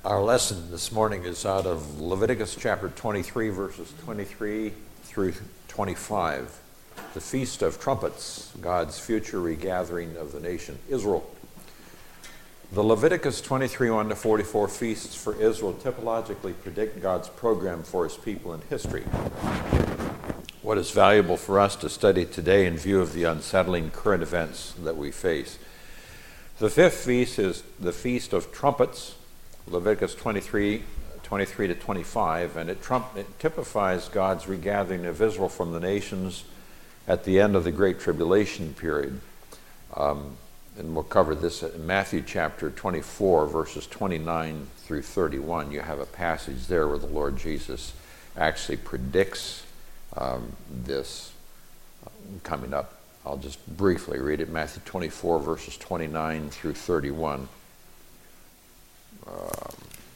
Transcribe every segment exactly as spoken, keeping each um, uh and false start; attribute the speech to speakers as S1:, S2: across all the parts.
S1: Our lesson this morning is out of Leviticus chapter twenty-three, verses twenty-three through twenty-five. The Feast of Trumpets, God's future regathering of the nation Israel. The Leviticus twenty-three, one to forty-four feasts for Israel typologically predict God's program for his people in history. What is valuable for us to study today in view of the unsettling current events that we face. The fifth feast is the Feast of Trumpets, Leviticus twenty-three, twenty-three to twenty-five, and it, trump, it typifies God's regathering of Israel from the nations at the end of the Great Tribulation period. Um, and we'll cover this in Matthew chapter twenty-four, verses twenty-nine through thirty-one. You have a passage there where the Lord Jesus actually predicts um, this uh, coming up. I'll just briefly read it. Matthew twenty-four, verses twenty-nine through thirty-one. Um,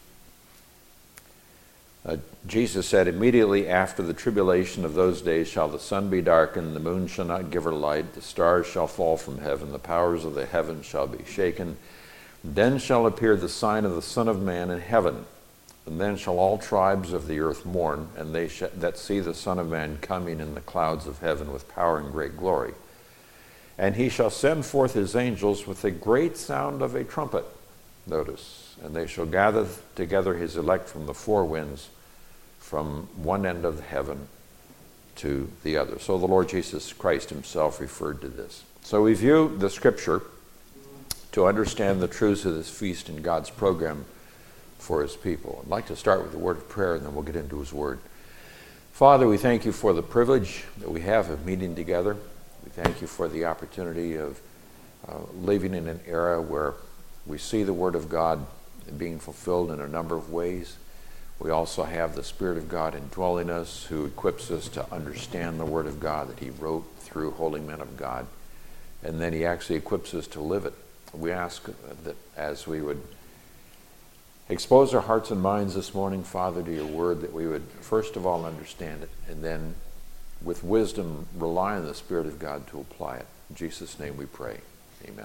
S1: uh, Jesus said, "Immediately after the tribulation of those days shall the sun be darkened, the moon shall not give her light, the stars shall fall from heaven, the powers of the heavens shall be shaken. Then shall appear the sign of the Son of Man in heaven. And then shall all tribes of the earth mourn, and they sh- that see the Son of Man coming in the clouds of heaven with power and great glory. And he shall send forth his angels with a great sound of a trumpet." Notice. "And they shall gather together his elect from the four winds, from one end of heaven to the other." So the Lord Jesus Christ himself referred to this. So we view the scripture to understand the truths of this feast in God's program for his people. I'd like to start with a word of prayer, and then we'll get into his word. Father, we thank you for the privilege that we have of meeting together. We thank you for the opportunity of uh, living in an era where we see the Word of God being fulfilled in a number of ways. We also have the Spirit of God indwelling us, who equips us to understand the Word of God that he wrote through holy men of God. And then he actually equips us to live it. We ask that as we would expose our hearts and minds this morning, Father, to your Word, that we would first of all understand it, and then with wisdom rely on the Spirit of God to apply it. In Jesus' name we pray. Amen.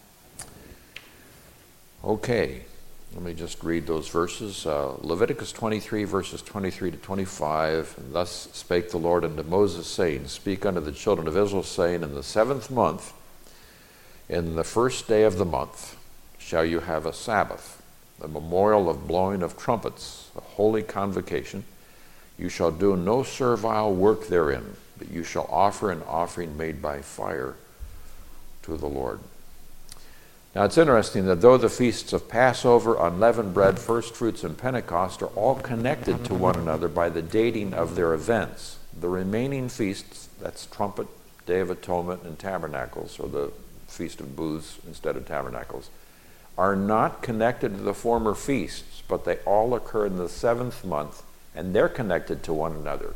S1: Okay, let me just read those verses. Uh, Leviticus twenty-three, verses twenty-three to twenty-five. "And thus spake the Lord unto Moses, saying, Speak unto the children of Israel, saying, In the seventh month, in the first day of the month, shall you have a Sabbath, a memorial of blowing of trumpets, a holy convocation. You shall do no servile work therein, but you shall offer an offering made by fire to the Lord." Now it's interesting that though the feasts of Passover, unleavened bread, first fruits, and Pentecost are all connected to one another by the dating of their events, the remaining feasts, that's Trumpet, Day of Atonement, and Tabernacles, or the Feast of Booths instead of Tabernacles, are not connected to the former feasts, but they all occur in the seventh month, and they're connected to one another.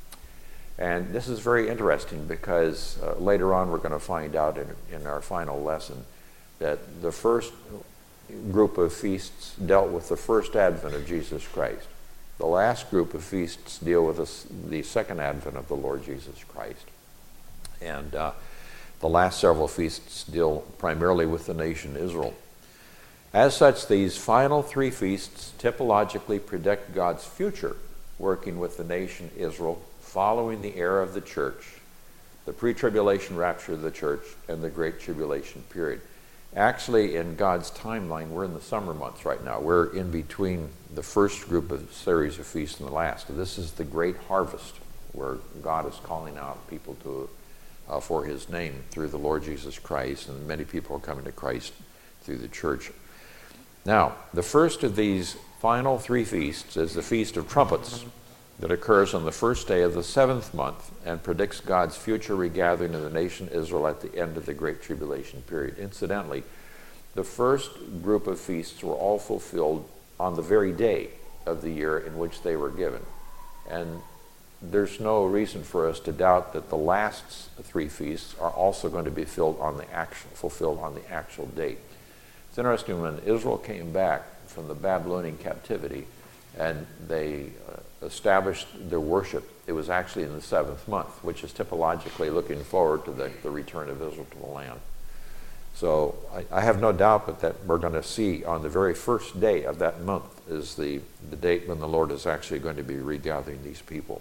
S1: And this is very interesting because uh, later on we're going to find out in, in our final lesson that the first group of feasts dealt with the first advent of Jesus Christ. The last group of feasts deal with the, the second advent of the Lord Jesus Christ. And uh, the last several feasts deal primarily with the nation Israel. As such, these final three feasts typologically predict God's future working with the nation Israel following the era of the church, the pre-tribulation rapture of the church, and the Great Tribulation period. Actually, in God's timeline, we're in the summer months right now. We're in between the first group of series of feasts and the last. This is the great harvest where God is calling out people to uh, for his name through the Lord Jesus Christ, and many people are coming to Christ through the church. Now, the first of these final three feasts is the Feast of Trumpets that occurs on the first day of the seventh month and predicts God's future regathering of the nation Israel at the end of the Great Tribulation period. Incidentally, the first group of feasts were all fulfilled on the very day of the year in which they were given. And there's no reason for us to doubt that the last three feasts are also going to be filled on the actual, fulfilled on the actual date. It's interesting, when Israel came back from the Babylonian captivity and they uh, established their worship, it was actually in the seventh month, which is typologically looking forward to the, the return of Israel to the land. So I, I have no doubt but that we're going to see on the very first day of that month is the, the date when the Lord is actually going to be regathering these people.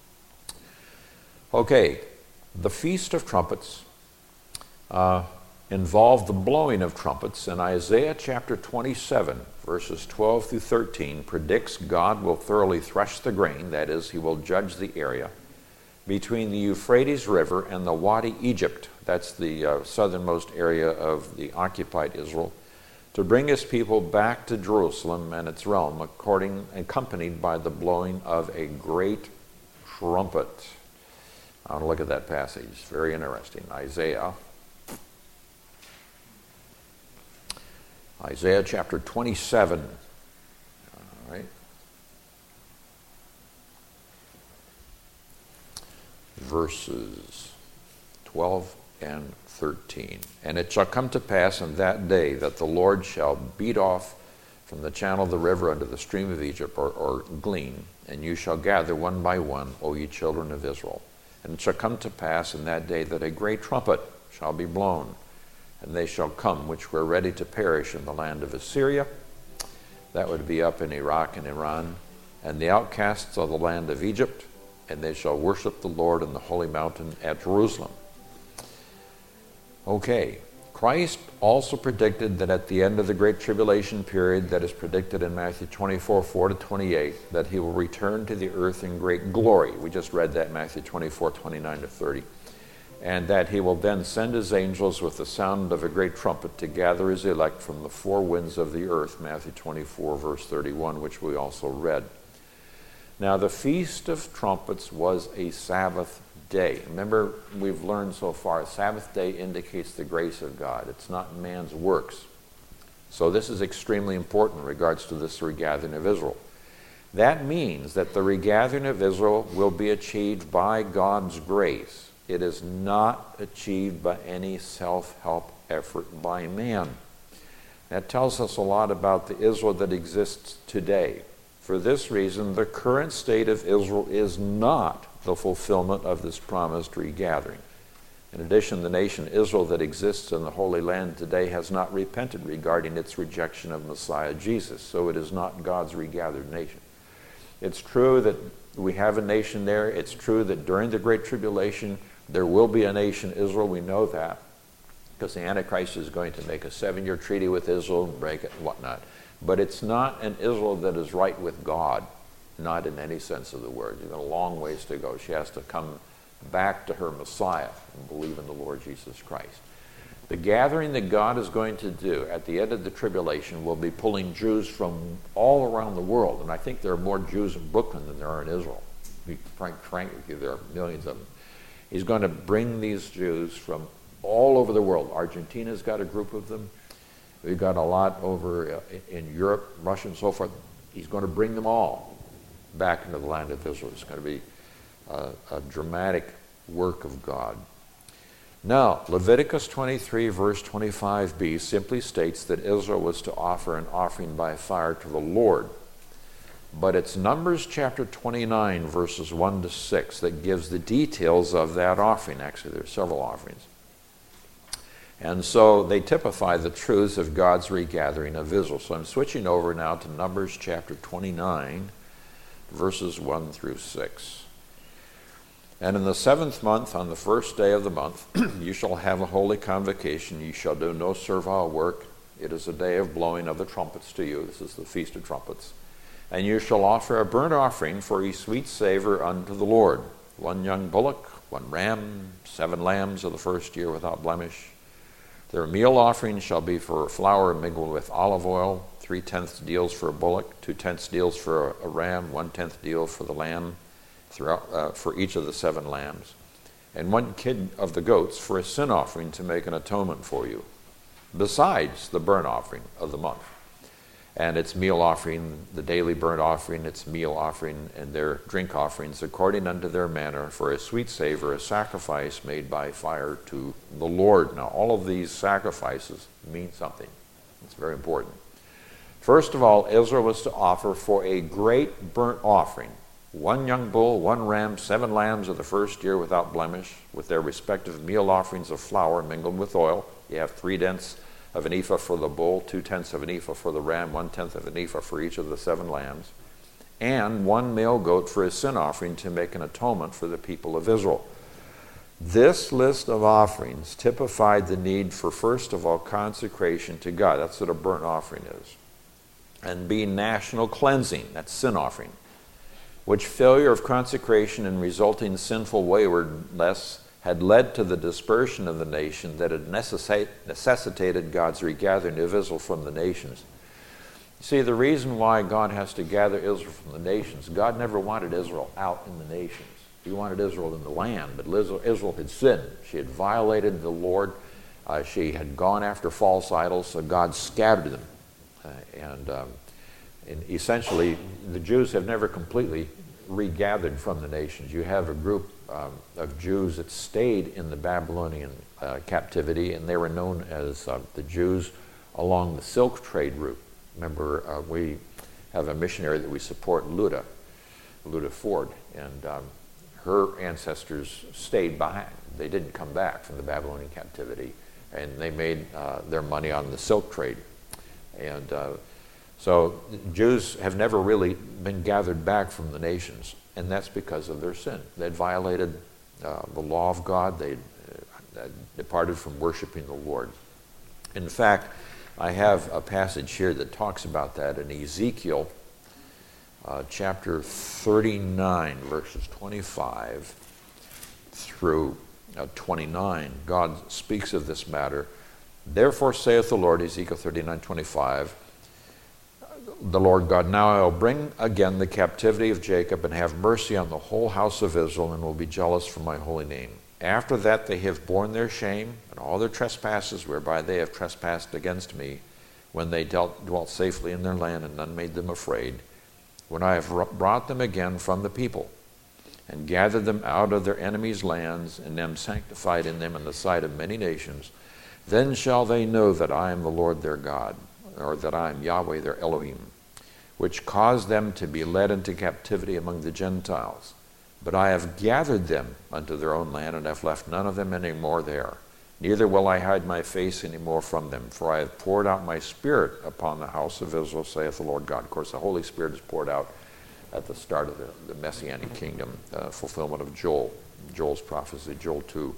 S1: Okay, the Feast of Trumpets uh, involved the blowing of trumpets, and Isaiah chapter twenty-seven, verses twelve through thirteen, predicts God will thoroughly thresh the grain, that is, he will judge the area, between the Euphrates River and the Wadi Egypt, that's the uh, southernmost area of the occupied Israel, to bring his people back to Jerusalem and its realm, according, accompanied by the blowing of a great trumpet. I want to look at that passage. It's very interesting. Isaiah. Isaiah chapter twenty-seven. All right. Verses twelve and thirteen. And it shall come to pass in that day that the Lord shall beat off from the channel of the river unto the stream of Egypt, or, or glean, and you shall gather one by one, O ye children of Israel. And it shall come to pass in that day that a great trumpet shall be blown, and they shall come which were ready to perish in the land of Assyria. That would be up in Iraq and Iran, and the outcasts of the land of Egypt, and they shall worship the Lord in the holy mountain at Jerusalem. Okay, Christ also predicted that at the end of the Great Tribulation period that is predicted in Matthew twenty-four, four to twenty-eight, that he will return to the earth in great glory. We just read that, Matthew twenty-four, twenty-nine to thirty. And that he will then send his angels with the sound of a great trumpet to gather his elect from the four winds of the earth, Matthew twenty-four, verse thirty-one, which we also read. Now, the Feast of Trumpets was a Sabbath day. Remember, we've learned so far, Sabbath day indicates the grace of God. It's not man's works. So this is extremely important in regards to this regathering of Israel. That means that the regathering of Israel will be achieved by God's grace. It is not achieved by any self-help effort by man. That tells us a lot about the Israel that exists today. For this reason, the current state of Israel is not the fulfillment of this promised regathering. In addition, the nation Israel that exists in the Holy Land today has not repented regarding its rejection of Messiah Jesus, so it is not God's regathered nation. It's true that we have a nation there. It's true that during the Great Tribulation, there will be a nation, Israel. We know that, because the Antichrist is going to make a seven-year treaty with Israel and break it and whatnot. But it's not an Israel that is right with God, not in any sense of the word. She's got a long ways to go. She has to come back to her Messiah and believe in the Lord Jesus Christ. The gathering that God is going to do at the end of the tribulation will be pulling Jews from all around the world. And I think there are more Jews in Brooklyn than there are in Israel. To be frank, frank with you, there are millions of them. He's going to bring these Jews from all over the world. Argentina's got a group of them. We've got a lot over in Europe, Russia and so forth. He's going to bring them all back into the land of Israel. It's going to be a, a dramatic work of God. Now, Leviticus twenty-three, verse twenty-five b simply states that Israel was to offer an offering by fire to the Lord. But it's Numbers chapter twenty-nine, verses one to six that gives the details of that offering. Actually, there are several offerings. And so they typify the truths of God's regathering of Israel. So I'm switching over now to Numbers chapter twenty-nine, verses one through six. And in the seventh month, on the first day of the month, you shall have a holy convocation. You shall do no servile work. It is a day of blowing of the trumpets to you. This is the Feast of Trumpets. And you shall offer a burnt offering for a sweet savor unto the Lord. One young bullock, one ram, seven lambs of the first year without blemish. Their meal offering shall be for flour mingled with olive oil, three-tenths deals for a bullock, two-tenths deals for a, a ram, one-tenth deal for the lamb, throughout, uh, for each of the seven lambs, and one kid of the goats for a sin offering to make an atonement for you, besides the burnt offering of the month. And its meal offering, the daily burnt offering, its meal offering, and their drink offerings, according unto their manner, for a sweet savor, a sacrifice made by fire to the Lord. Now, all of these sacrifices mean something. It's very important. First of all, Israel was to offer for a great burnt offering, one young bull, one ram, seven lambs of the first year without blemish, with their respective meal offerings of flour mingled with oil. You have three tenths of an ephah for the bull, two-tenths of an ephah for the ram, one-tenth of an ephah for each of the seven lambs, and one male goat for a sin offering to make an atonement for the people of Israel. This list of offerings typified the need for, first of all, consecration to God. That's what a burnt offering is. And B, national cleansing. That's sin offering. Which failure of consecration and resulting sinful waywardness had led to the dispersion of the nation that had necessitated God's regathering of Israel from the nations. See, the reason why God has to gather Israel from the nations, God never wanted Israel out in the nations. He wanted Israel in the land, but Israel had sinned. She had violated the Lord. Uh, she had gone after false idols, so God scattered them. Uh, and, um, and essentially, the Jews have never completely regathered from the nations. You have a group um, of Jews that stayed in the Babylonian uh, captivity, and they were known as uh, the Jews along the silk trade route. Remember, uh, we have a missionary that we support, Luda, Luda Ford, and um, her ancestors stayed behind. They didn't come back from the Babylonian captivity, and they made uh, their money on the silk trade. And uh, so Jews have never really been gathered back from the nations, and that's because of their sin. They'd violated uh, the law of God. They uh, departed from worshiping the Lord. In fact, I have a passage here that talks about that in Ezekiel uh, chapter thirty-nine, verses twenty-five through uh, twenty-nine. God speaks of this matter. Therefore saith the Lord, Ezekiel thirty-nine, twenty-five, the Lord God, now I will bring again the captivity of Jacob and have mercy on the whole house of Israel, and will be jealous for my holy name. After that they have borne their shame and all their trespasses whereby they have trespassed against me, when they dealt, dwelt safely in their land, and none made them afraid, when I have brought them again from the people, and gathered them out of their enemies' lands, and am sanctified in them in the sight of many nations, then shall they know that I am the Lord their God, or that I am Yahweh their Elohim, which caused them to be led into captivity among the Gentiles. But I have gathered them unto their own land, and have left none of them any more there. Neither will I hide my face any more from them, for I have poured out my Spirit upon the house of Israel, saith the Lord God. Of course, the Holy Spirit is poured out at the start of the, the Messianic kingdom, uh, fulfillment of Joel, Joel's prophecy, Joel two.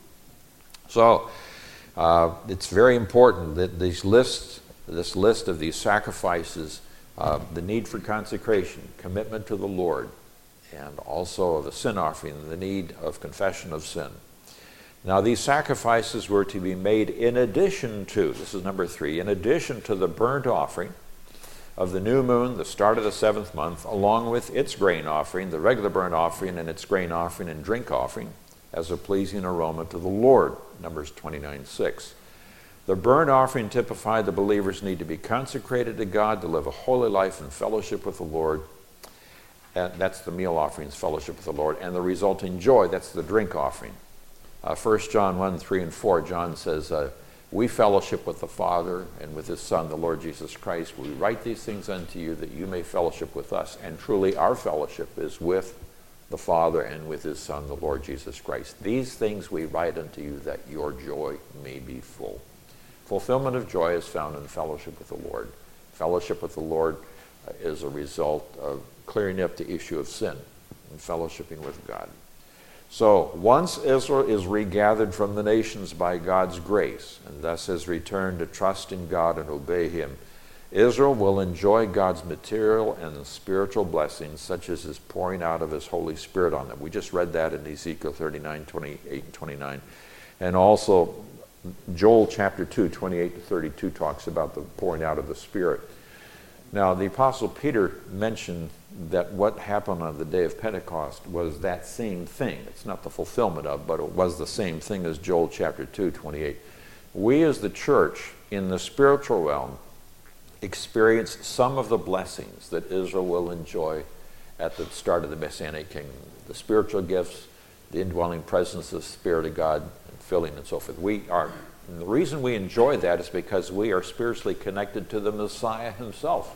S1: So, uh, it's very important that these lists, this list of these sacrifices, uh, the need for consecration, commitment to the Lord, and also of a sin offering, the need of confession of sin. Now, these sacrifices were to be made in addition to, this is number three, in addition to the burnt offering of the new moon, the start of the seventh month, along with its grain offering, the regular burnt offering and its grain offering and drink offering, as a pleasing aroma to the Lord, Numbers twenty-nine, six. The burnt offering typified the believer's need to be consecrated to God, to live a holy life in fellowship with the Lord. And that's the meal offerings, fellowship with the Lord. And the resulting joy, that's the drink offering. Uh, First John one, three, and four, John says, uh, we fellowship with the Father and with his Son, the Lord Jesus Christ. We write these things unto you that you may fellowship with us. And truly our fellowship is with the Father and with his Son, the Lord Jesus Christ. These things we write unto you that your joy may be full. Fulfillment of joy is found in fellowship with the Lord. Fellowship with the Lord uh, is a result of clearing up the issue of sin and fellowshipping with God. So, once Israel is regathered from the nations by God's grace, and thus has returned to trust in God and obey him, Israel will enjoy God's material and spiritual blessings, such as his pouring out of his Holy Spirit on them. We just read that in Ezekiel thirty-nine, twenty-eight, and twenty-nine. And also, Joel chapter two, twenty-eight to thirty-two talks about the pouring out of the Spirit. Now, the Apostle Peter mentioned that what happened on the day of Pentecost was that same thing. It's not the fulfillment of, but it was the same thing as Joel chapter two, twenty-eight. We as the church in the spiritual realm experience some of the blessings that Israel will enjoy at the start of the Messianic kingdom. The spiritual gifts, the indwelling presence of the Spirit of God, and filling and so forth. We are, and the reason we enjoy that is because we are spiritually connected to the Messiah himself.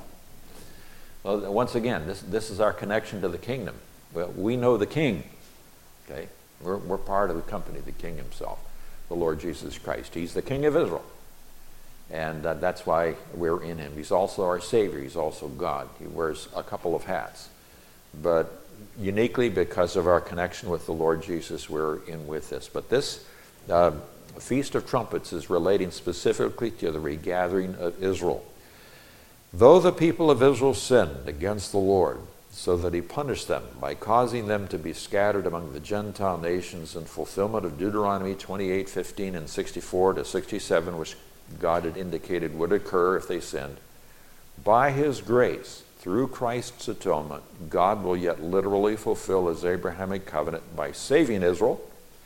S1: Well, once again, this, this is our connection to the kingdom. Well, we know the King. Okay? We're, we're part of the company of the King himself, the Lord Jesus Christ. He's the King of Israel. And uh, that's why we're in him. He's also our Savior. He's also God. He wears a couple of hats. But uniquely because of our connection with the Lord Jesus, we're in with this. But this uh, Feast of Trumpets is relating specifically to the regathering of Israel. Though the people of Israel sinned against the Lord, so that he punished them by causing them to be scattered among the Gentile nations in fulfillment of Deuteronomy twenty-eight, fifteen, and sixty-four to sixty-seven, which God had indicated would occur if they sinned, by his grace, through Christ's atonement, God will yet literally fulfill his Abrahamic covenant by saving Israel.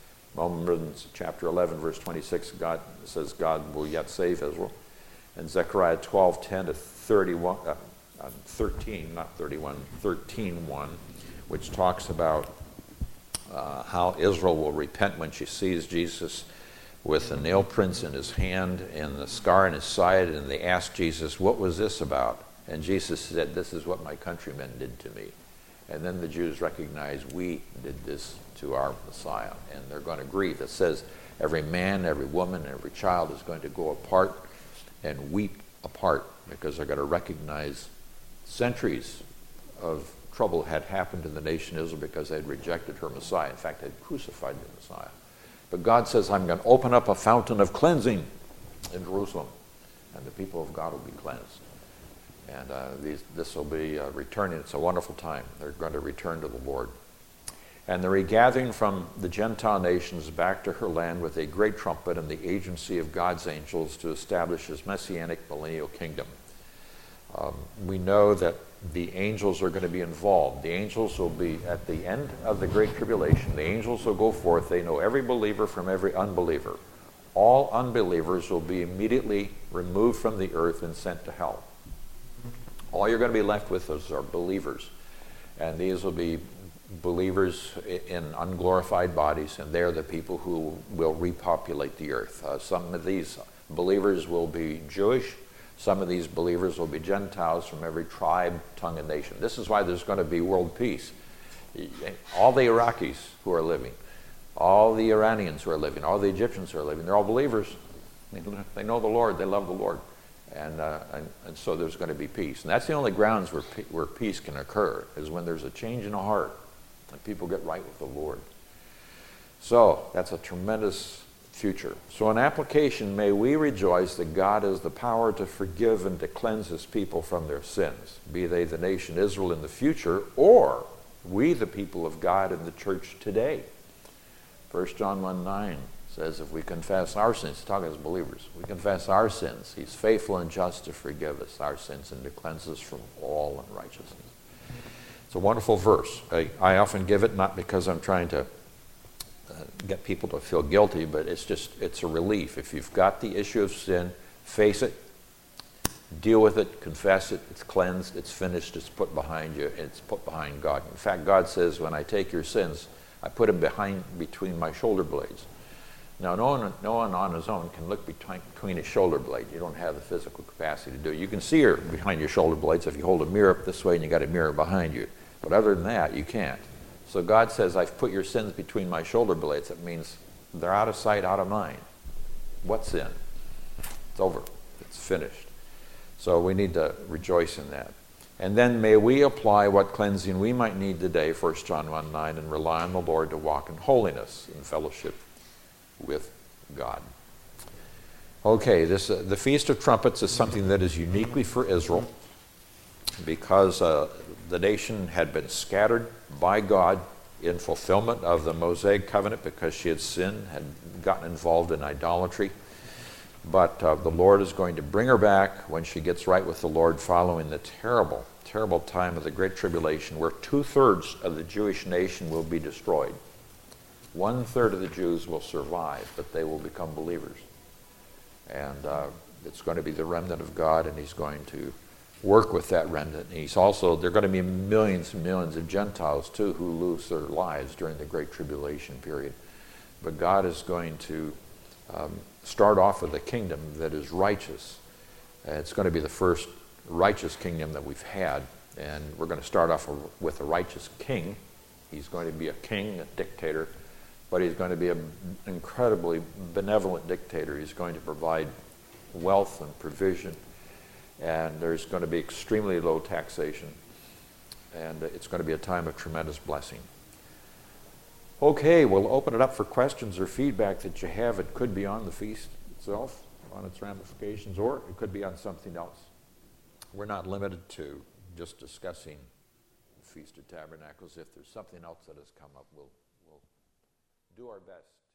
S1: Romans chapter eleven, verse twenty-six, God says God will yet save Israel. And Zechariah twelve, ten to thirty-one, uh, uh, thirteen, not thirty-one, thirteen, one, which talks about uh, how Israel will repent when she sees Jesus with the nail prints in his hand and the scar in his side, and they asked Jesus, what was this about? And Jesus said, this is what my countrymen did to me. And then the Jews recognized, we did this to our Messiah, and they're going to grieve. It says every man, every woman, every child is going to go apart and weep apart, because they're going to recognize centuries of trouble had happened to the nation Israel because they had rejected her Messiah. In fact, they had crucified the Messiah. But God says, I'm going to open up a fountain of cleansing in Jerusalem, and the people of God will be cleansed. And uh, these, this will be uh, returning. It's a wonderful time. They're going to return to the Lord. And the regathering from the Gentile nations back to her land with a great trumpet and the agency of God's angels to establish his messianic millennial kingdom. Um, we know that the angels are going to be involved. The angels will be at the end of the Great Tribulation. The angels will go forth. They know every believer from every unbeliever. All unbelievers will be immediately removed from the earth and sent to hell. All you're going to be left with is are believers. And these will be believers in unglorified bodies, and they're the people who will repopulate the earth. Uh, some of these believers will be Jewish. Some of these believers will be Gentiles from every tribe, tongue, and nation. This is why there's going to be world peace. All the Iraqis who are living, all the Iranians who are living, all the Egyptians who are living, they're all believers. They know the Lord. They love the Lord. And, uh, and, and so there's going to be peace. And that's the only grounds where, where peace can occur, is when there's a change in the heart and people get right with the Lord. So that's a tremendous future. So in application, may we rejoice that God has the power to forgive and to cleanse his people from their sins, be they the nation Israel in the future, or we the people of God in the church today. First John one nine says, if we confess our sins, talking as believers, we confess our sins, he's faithful and just to forgive us our sins and to cleanse us from all unrighteousness. It's a wonderful verse. I, I often give it not because I'm trying to Uh, get people to feel guilty, but it's just, it's a relief. If you've got the issue of sin, face it, deal with it, confess it, it's cleansed, it's finished, it's put behind you, it's put behind God. In fact, God says, when I take your sins, I put them behind, between my shoulder blades. Now, no one, no one on his own can look between, between his shoulder blades. You don't have the physical capacity to do it. You can see her behind your shoulder blades if you hold a mirror up this way and you got a mirror behind you. But other than that, you can't. So God says, I've put your sins between my shoulder blades. That means they're out of sight, out of mind. What sin? It's over. It's finished. So we need to rejoice in that. And then may we apply what cleansing we might need today, First John one nine, and rely on the Lord to walk in holiness in fellowship with God. Okay, this uh, the Feast of Trumpets is something that is uniquely for Israel, because uh, the nation had been scattered by God in fulfillment of the Mosaic covenant because she had sinned, had gotten involved in idolatry. But uh, the Lord is going to bring her back when she gets right with the Lord, following the terrible, terrible time of the Great Tribulation, where two-thirds of the Jewish nation will be destroyed. One-third of the Jews will survive, but they will become believers. And uh, it's going to be the remnant of God, and he's going to work with that remnant. And he's also, there are going to be millions and millions of Gentiles too who lose their lives during the Great Tribulation period. But God is going to um, start off with a kingdom that is righteous. Uh, it's going to be the first righteous kingdom that we've had, and we're going to start off with a righteous king. He's going to be a king, a dictator, but he's going to be an incredibly benevolent dictator. He's going to provide wealth and provision, and there's going to be extremely low taxation, and it's going to be a time of tremendous blessing. Okay, we'll open it up for questions or feedback that you have. It could be on the feast itself, on its ramifications, or it could be on something else. We're not limited to just discussing the Feast of Tabernacles. If there's something else that has come up, we'll, we'll do our best.